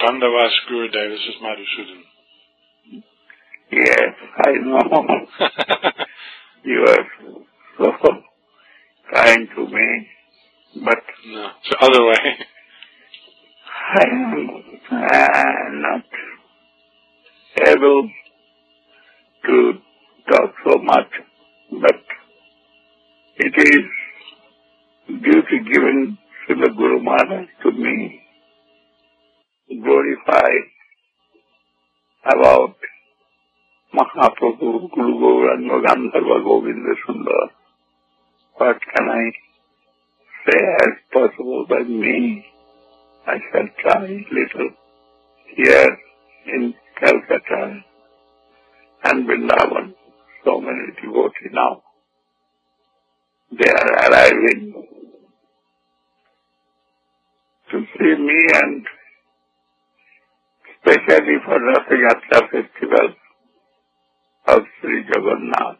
Pandavas Gurudev, this is Madhusudan. Yes, I know. You are so kind to me, but no, it's the other way. I am not able to talk so much, but it is duty given to the Guru Maharaj to me, glorify about Mahaprabhu, Guru Gauranga, Gandharva, Govinda Sundar. What can I say as possible by me? I shall try little here in Calcutta and Vrindavan. So many devotees now. They are arriving to see me, and especially for Ratha Yatra festival of Sri Jagannath.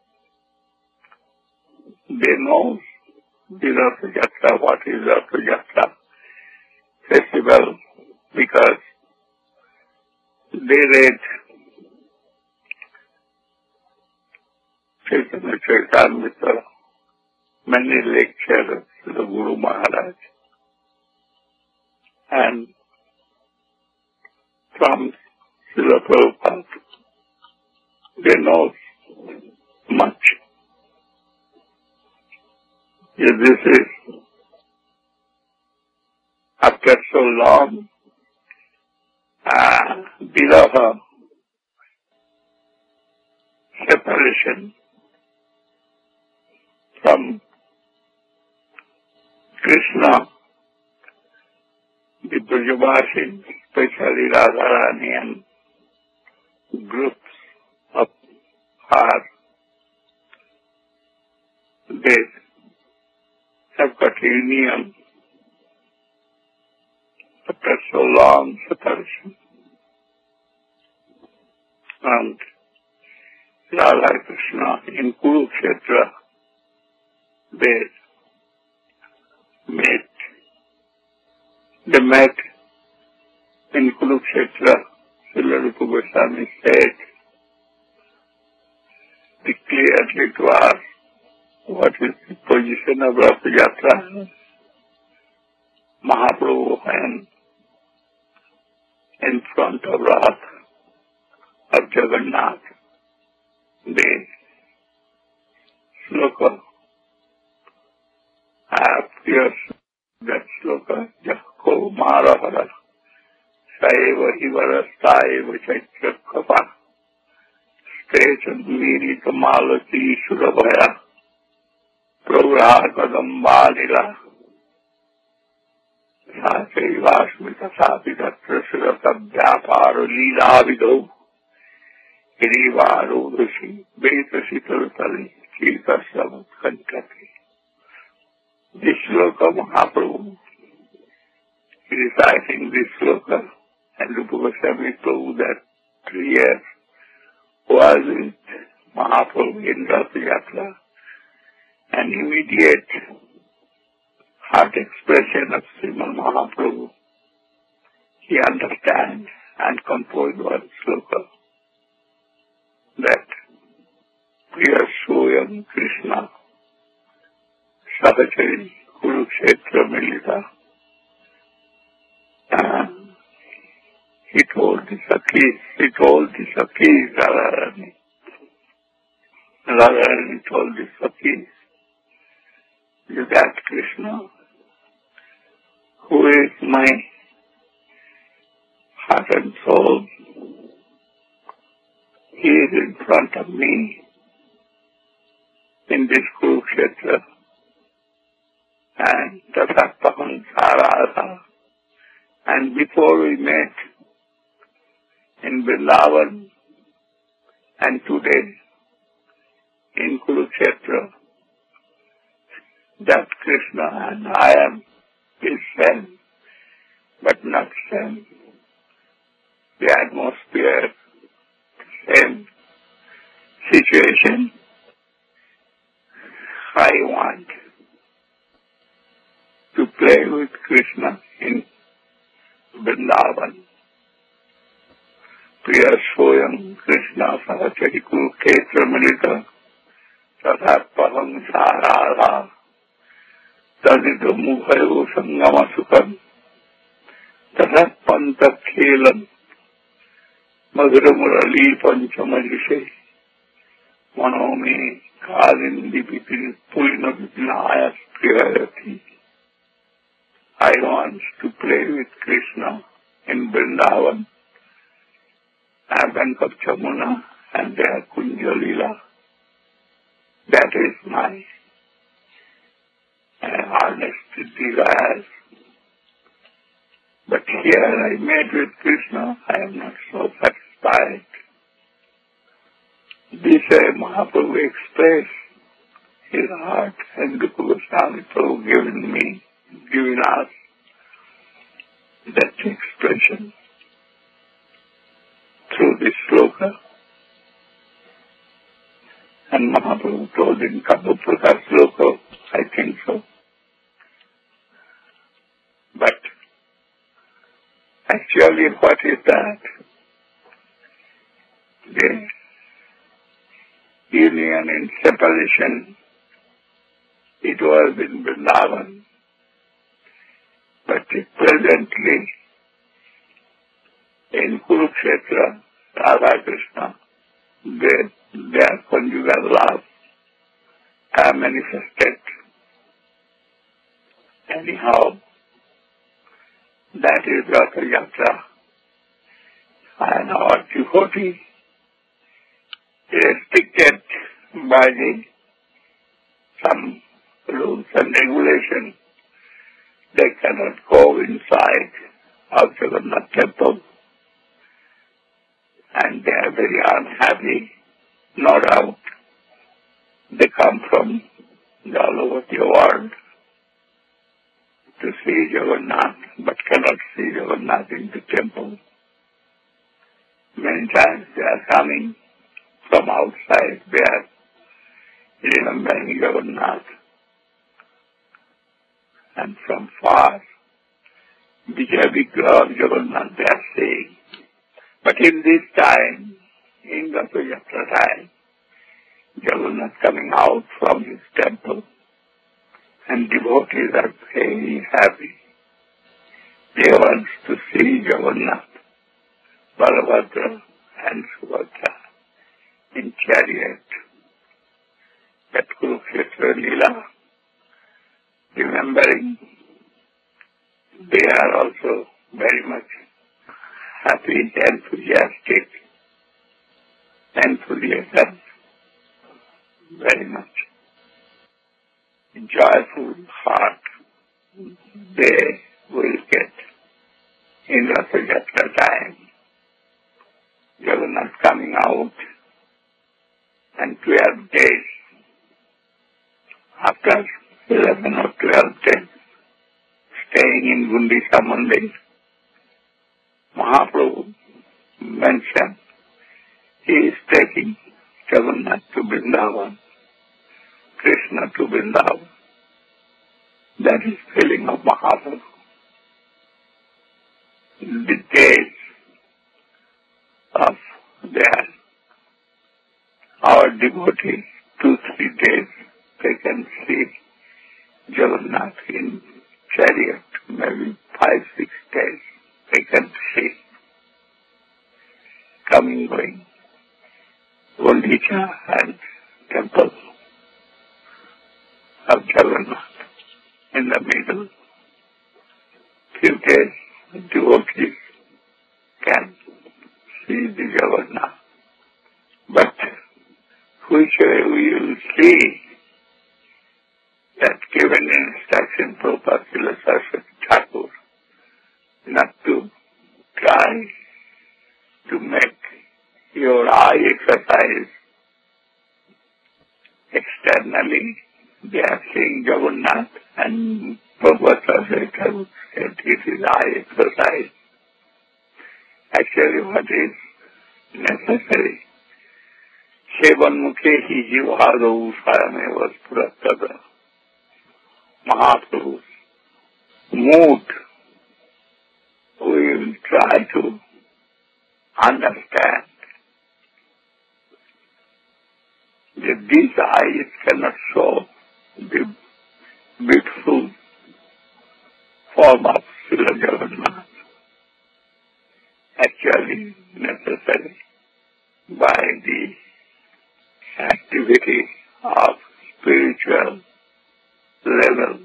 They know the Ratha Yatra, what is Ratha Yatra festival, because they read Chaitanya Charitamrita, many lectures to the Guru Maharaj, and from Srila Prabhupada, they know much. Yes, this is after so long Viraha, separation from Krishna, the Brajavasis, especially Radharani and groups of her, they have got union after so long separation. And Radha Krishna in Kurukshetra, they met in Kurukshetra. Srila Rupa Goswami said clearly to us what is the position of Ratha Yatra. Mahaprabhu and in front of Rath of Jagannath, the sloka appears, that sloka, Jakko Marahara, Saiva Hivara Saiva Chaitakapa, Station Miri Kamalati Surabhaya, Prabhuradambalila, Sasevasmita Sapita Prasurata Vyaparo Lila Vido, Irivaru Rishi, Betasi Turtali, Chita Savat Kankati. This sloka Mahaprabhu, reciting this sloka, and Rupa Goswami told that 3 years was with Mahaprabhu in Ratha Yatra, and immediate heart expression of Sriman Mahaprabhu, he understands and composed one sloka that Priya Soyam Krishna Sahachari Kurukshetra Milita. He told the Sakhis, Radharani told the Sakhis, that Krishna, who is my heart and soul, he is in front of me in this Kurukshetra, and Tathapaham Sarasa. And before we met in Vrindavan, and today in Kurukshetra, that Krishna and I am his same, but not same. The atmosphere, same situation. I want to play with Krishna in Vrindavan. Priya Soyam Krishna Sahachari Kurukshetra Milita Tata Paham Sarara Tadito Muhayo Sangama Sukam Tata Panta Khelam Madhura Murali Panchamadrishe Manome Kalindi Bipin Pulina Bipinaya Priyayati. I want to play with Krishna in Vrindavan, Bank of Chamuna, and their Kunja Leela. That is my honest desire. But here I met with Krishna, I am not so satisfied. This Mahaprabhu expressed his heart, and Rupa Goswami Prabhu given us that expression through this sloka. And Mahaprabhu told in Kapopraka sloka, I think so. But actually what is that? The union and separation, it was in Vrindavan. But presently, in Kurukshetra, Radha Krishna, their conjugal love are manifested. Anyhow, that is Ratha Yatra. And our devotee is restricted by some rules and regulations. They cannot go inside of Jagannath temple, and they are very unhappy. No doubt, they come from all over the world to see Jagannath, but cannot see Jagannath in the temple. Many times they are coming from outside, they are remembering Jagannath. And from far, Vijay Vigraha of Jagannath they are seeing. But in this time, in Ratha Yatra time, Jagannath coming out from his temple, and devotees are very happy. They want to see Jagannath, Balabhadra and Subhadra in chariot at Kurukshetra Leela. Remembering, they are also very much happy, enthusiastic, very much joyful heart they will get in Ratha Yatra time. Jagannath coming out, and 12 days after 11 or 12 days, staying in Gundisa Mandir, Mahaprabhu mentioned he is taking Jagannath to Vrindavan, Krishna to Vrindavan. That is feeling of Mahaprabhu. The days of our devotees, 2-3 days, they can see Jagannath in chariot, maybe 5-6 days, they can see coming, going, Gundicha and temple of Jagannath. In the middle, few days, devotees can see the Jagannath. But which way we will see that given instruction Prabhupada Saraswati Thakur not to try to make your eye exercise externally. They are seeing Jagannath, and Prabhupada Saraswati Thakur said it is eye exercise. Actually what is necessary? Sevanmukhe hi jivhadau sarameva spuratada. Mahaprabhu's mood, we will try to understand that these eyes cannot show the beautiful form of Srila Jagannath, actually necessary by the activity of spiritual level,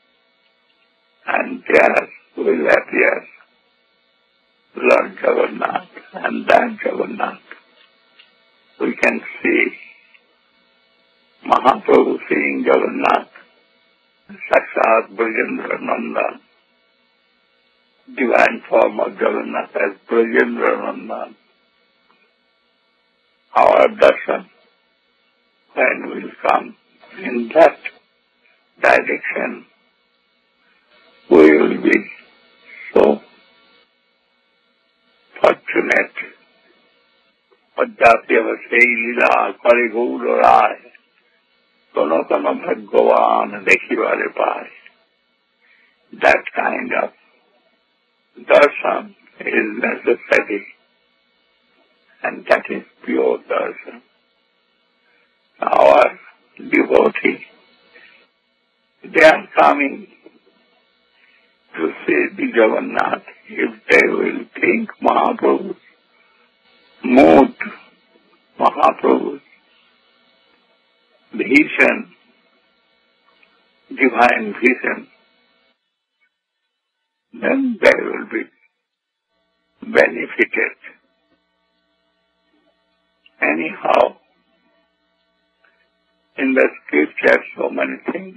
and there will appear Lord Jagannath, and that Jagannath we can see Mahaprabhu seeing Jagannath, Sakshat Brajendra Nandan, divine form of Jagannath as Brajendra Nandan. Our darshan, when we will come in that direction, we will be so fortunate. Padjati avasai lila kare gaur rai, kono kono bhagavan dekhivare pai. That kind of darshan is necessary, and that is pure darshan. Our devotee, they are coming to see the Jagannath. If they will think Mahaprabhu's mood, Mahaprabhu's vision, divine vision, then they will be benefited. Anyhow, in the scripture, so many things,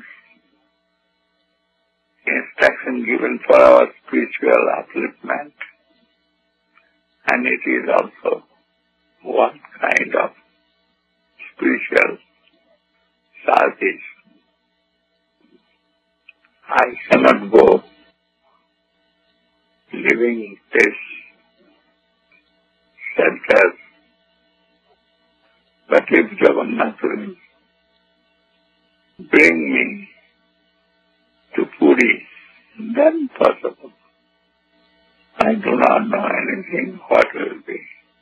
instruction given for our spiritual upliftment, and it is also one kind of spiritual service. I cannot go living this shelter, but if Jagannath will bring me to Puri, then possible. I do not know anything what will be.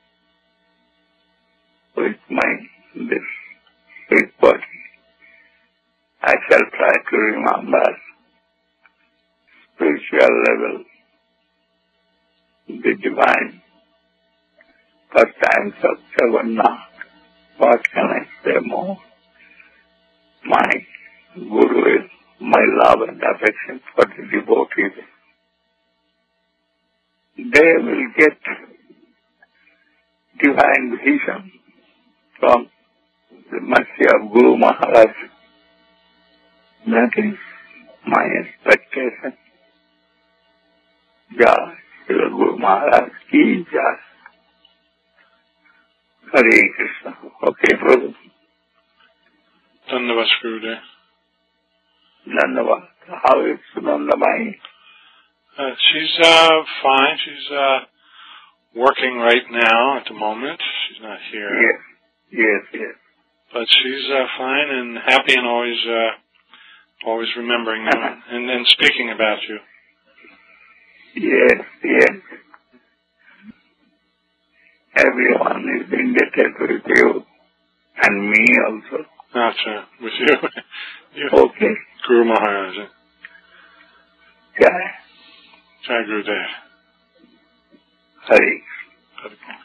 With this sweet body, I shall try to remember spiritual level, the divine pastimes of Jagannath. What can I say more? My Guru is my love and affection for the devotees. They will get divine vision from the mercy of Guru Maharaj. That is my expectation. Jai Shri Guru Maharaj ki jai. Hare Krishna. Okay, Prabhu. Dhanyavad, Gurudev. Dhanyavad. How is Sunandamai? She's fine. She's working right now at the moment. She's not here. Yes. But she's fine and happy and always remembering you and speaking about you. Yes. Everyone is indebted with you, and me also. Gotcha. With you. Okay. Guru Maharaj. Jai. Jai Gurudev. Hare. Hare.